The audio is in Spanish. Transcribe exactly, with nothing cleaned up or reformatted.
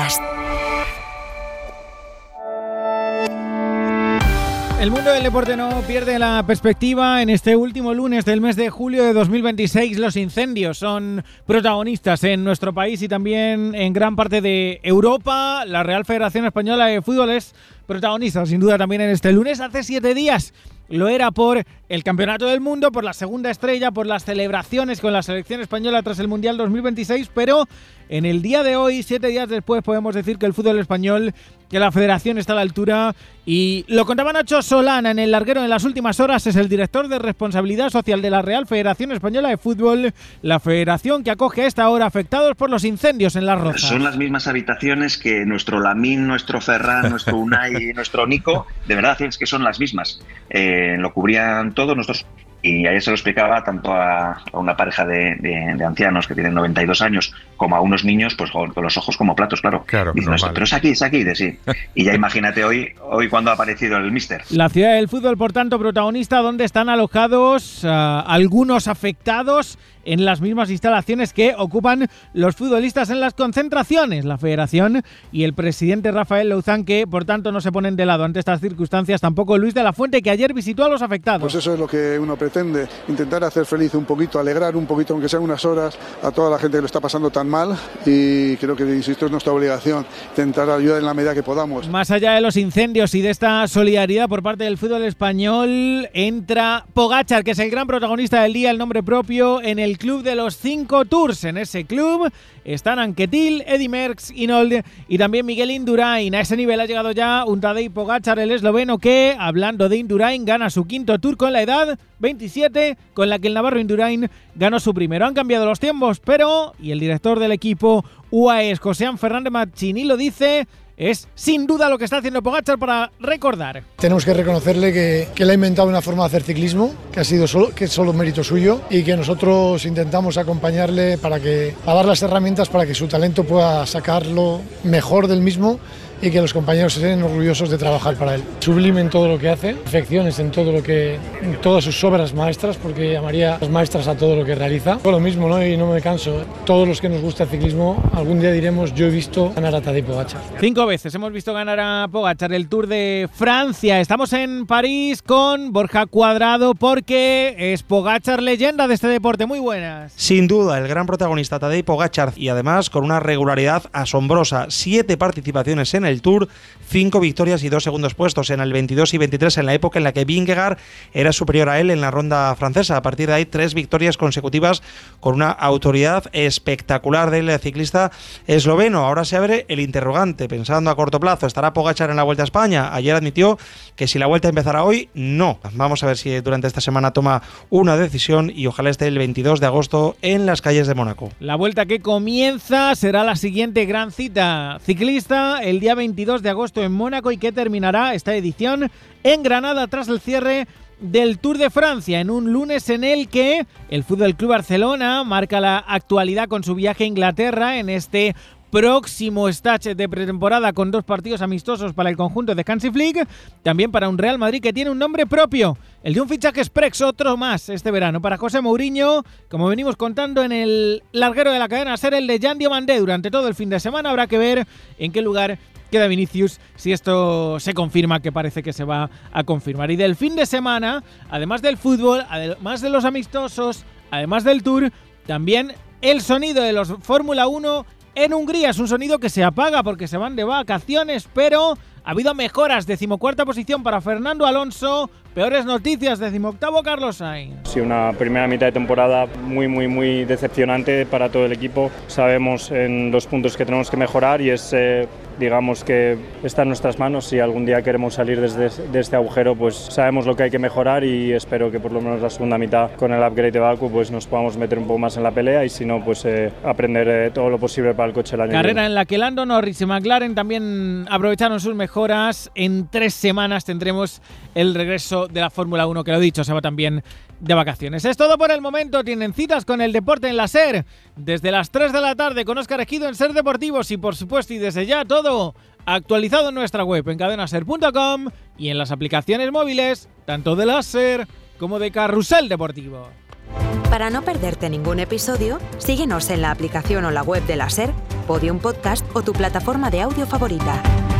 Podcast. El mundo del deporte no pierde la perspectiva. En este último lunes del mes de julio de dos mil veintiséis, los incendios son protagonistas en nuestro país y también en gran parte de Europa. La Real Federación Española de Fútbol es protagonista, sin duda, también en este lunes. Hace siete días lo era por el Campeonato del Mundo, por la segunda estrella, por las celebraciones con la selección española tras el Mundial dos mil veintiséis, pero en el día de hoy, siete días después, podemos decir que el fútbol español, que la federación está a la altura, y lo contaba Nacho Solana en el larguero en las últimas horas. Es el director de Responsabilidad Social de la Real Federación Española de Fútbol, la federación que acoge a esta hora afectados por los incendios en Las Rozas. Son las mismas habitaciones que nuestro Lamín, nuestro Ferran, nuestro Unai, nuestro Nico, de verdad es que son las mismas. Eh, lo cubrían todos nosotros. Y ayer se lo explicaba tanto a, a una pareja de, de, de ancianos que tienen noventa y dos años como a unos niños, pues con, con los ojos como platos, claro. Claro, Dicen, pero es aquí, es aquí, de sí. Y ya imagínate hoy, hoy cuando ha aparecido el míster. La ciudad del fútbol, por tanto, protagonista, donde están alojados uh, algunos afectados en las mismas instalaciones que ocupan los futbolistas en las concentraciones. La federación y el presidente Rafael Louzán, que por tanto no se ponen de lado ante estas circunstancias, tampoco Luis de la Fuente, que ayer visitó a los afectados. Pues eso es lo que uno pretende, intentar hacer feliz un poquito, alegrar un poquito, aunque sean unas horas, a toda la gente que lo está pasando tan mal, y creo que, insisto, es nuestra obligación intentar ayudar en la medida que podamos. Más allá de los incendios y de esta solidaridad por parte del fútbol español, entra Pogačar, que es el gran protagonista del día, el nombre propio, en el club de los cinco Tours. En ese club están Anquetil, Eddy Merckx, Hinault y también Miguel Indurain. A ese nivel ha llegado ya un Tadej Pogačar, el esloveno, que, hablando de Indurain, gana su quinto Tour con la edad veintisiete, con la que el navarro Indurain ganó su primero. Han cambiado los tiempos, pero, y el director del equipo U A E, José Fernández Machini, lo dice, es sin duda lo que está haciendo Pogačar para recordar. Tenemos que reconocerle que, que él ha inventado una forma de hacer ciclismo, que ha sido solo, que es solo mérito suyo, y que nosotros intentamos acompañarle para que, a dar las herramientas para que su talento pueda sacarlo mejor del mismo y que los compañeros estén orgullosos de trabajar para él. Sublime en todo lo que hace, perfecciones en todo lo que, en todas sus obras maestras, porque llamaría las maestras a todo lo que realiza. Todo lo mismo, ¿no? Y no me canso. Todos los que nos gusta el ciclismo, algún día diremos, yo he visto ganar a Tadej Pogačar. Cinco veces hemos visto ganar a Pogačar el Tour de Francia. Estamos en París con Borja Cuadrado, porque es Pogačar leyenda de este deporte. Muy buenas. Sin duda, el gran protagonista Tadej Pogačar, y además con una regularidad asombrosa. Siete participaciones en el Tour, cinco victorias y dos segundos puestos en el veintidós y veintitrés, en la época en la que Vingegaard era superior a él en la ronda francesa. A partir de ahí, tres victorias consecutivas con una autoridad espectacular del ciclista esloveno. Ahora se abre el interrogante, pensando a corto plazo, ¿estará Pogačar en la Vuelta a España? Ayer admitió que si la Vuelta empezara hoy, no. Vamos a ver si durante esta semana toma una decisión y ojalá esté el veintidós de agosto en las calles de Mónaco. La Vuelta que comienza será la siguiente gran cita ciclista el día veintidós de agosto en Mónaco, y que terminará esta edición en Granada tras el cierre del Tour de Francia, en un lunes en el que el Fútbol Club Barcelona marca la actualidad con su viaje a Inglaterra en este próximo stage de pretemporada, con dos partidos amistosos para el conjunto de Hansi Flick, también para un Real Madrid que tiene un nombre propio, el de un fichaje express, otro más este verano para José Mourinho, como venimos contando en el larguero de la cadena SER, el de Jan Diomandé. Durante todo el fin de semana habrá que ver en qué lugar queda Vinicius, si esto se confirma, que parece que se va a confirmar. Y del fin de semana, además del fútbol, además de los amistosos, además del Tour, también el sonido de los Fórmula uno en Hungría. Es un sonido que se apaga porque se van de vacaciones, pero ha habido mejoras. Decimocuarta posición para Fernando Alonso. Peores noticias, decimoctavo Carlos Sainz. Sí, una primera mitad de temporada muy, muy, muy decepcionante para todo el equipo. Sabemos en los puntos que tenemos que mejorar y es, eh, digamos que está en nuestras manos. Si algún día queremos salir desde de este agujero, pues sabemos lo que hay que mejorar, y espero que por lo menos la segunda mitad con el upgrade de Baku pues nos podamos meter un poco más en la pelea, y si no, pues eh, aprender eh, todo lo posible para el coche el año que viene. Carrera en la que Lando Norris y McLaren también aprovecharon sus mejoras. En tres semanas tendremos el regreso de la Fórmula uno, que lo dicho, se va también de vacaciones. Es todo por el momento. Tienen citas con el deporte en la SER desde las tres de la tarde con Óscar Ejido en SER Deportivos, y por supuesto y desde ya todo actualizado en nuestra web en cadena ser punto com y en las aplicaciones móviles tanto de la SER como de Carrusel Deportivo. Para no perderte ningún episodio, síguenos en la aplicación o la web de la SER, Podium Podcast o tu plataforma de audio favorita.